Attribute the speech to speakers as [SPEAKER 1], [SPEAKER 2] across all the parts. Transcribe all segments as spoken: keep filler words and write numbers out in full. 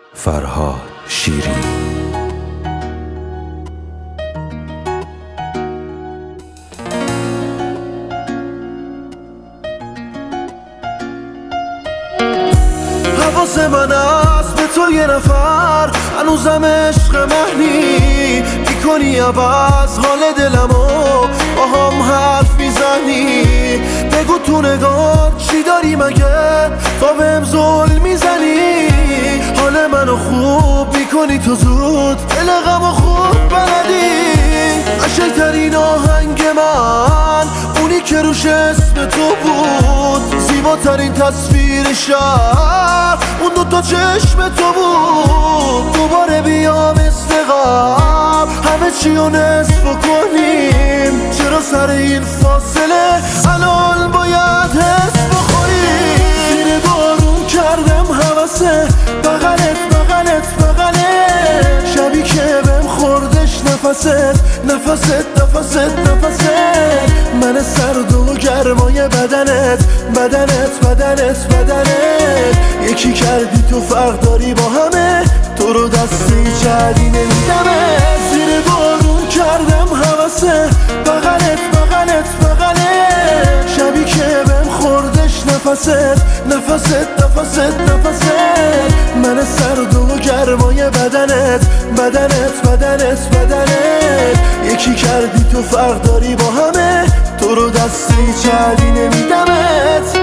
[SPEAKER 1] فرهاد شیری.
[SPEAKER 2] حواس من است به تو یه نفر، هنوزم عشق مهنی میکنی عوض حال دلمو با هم حرف میزنی. بگو تو نگاه چی داری مگه تا بهم ظلم میزنی؟ حال منو خوب میکنی تو زود، دل غمو خوب بلدی. عاشق‌ترین آهنگ من اونی که روش اسم تو بود، زیباترین تصویر شهر اون دوتا چشم تو بود. دوباره بیام مثل قبل همه چی رو نصف کنیم، چرا سر این فاصله الان باید حس بخوریم؟ زیر بارون کردم حوثه بغلت بغلت بغلت، شبی که بهم خوردش نفست نفست نفست نفست. من سرد و گرمای بدنت بدنت بدنت بدنت، یکی کردی تو فرق داری با همه، تو رو دستی چردی نمیدمت. زیر بارون کردم حوثه بغلت بغلت بغلت، شبی که بهم خوردش نفست نفست نفست نفست. من سرد و گرمای بدنت بدنت بدنت بدنت، یکی کردی تو فرق داری با همه، تو رو دستی چردی نمیدمت.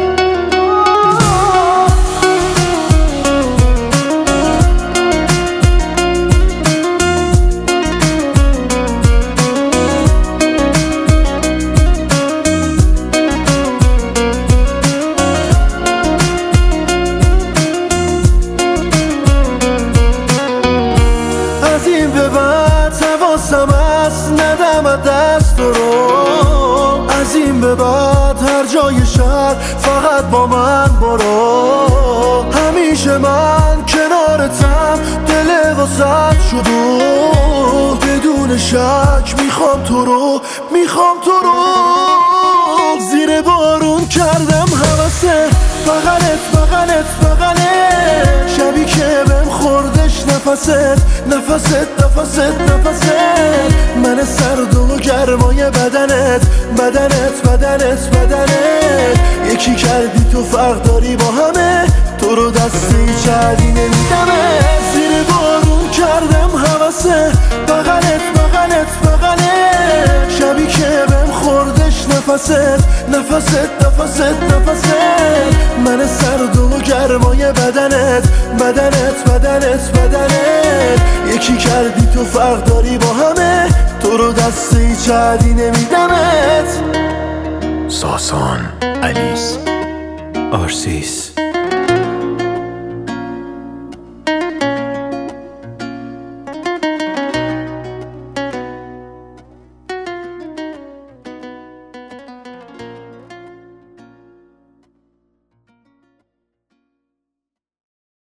[SPEAKER 2] از این به بعد حواسم هست ندم دست رو، از این به بعد هر جای شهر فقط با من برو. همیشه من کنارتم، دل واسط شدو، بدون شک میخوام تو رو میخوام تو رو. زیر بارون کردم حوثه بغلت بغلت بغلت، شبی که بهم خوردش نفست نفست نفست نفست. من سرد و گرمای بدنت بدنت بدنت بدنت، یکی کردی تو فرق داری با همه، تو رو دستی چردی نمیدمت. زیر بارون کردم حوثه بغلت بغلت بغلت، شبی که بهم خوردش نفست نفست نفست نفست. من سرد و گرمای بدنت بدنت بدنت بدنت، یکی کردی تو فرق داری با همه، تو رو دستی چردی نمیدمت.
[SPEAKER 1] ساسان علیس، آرسیس.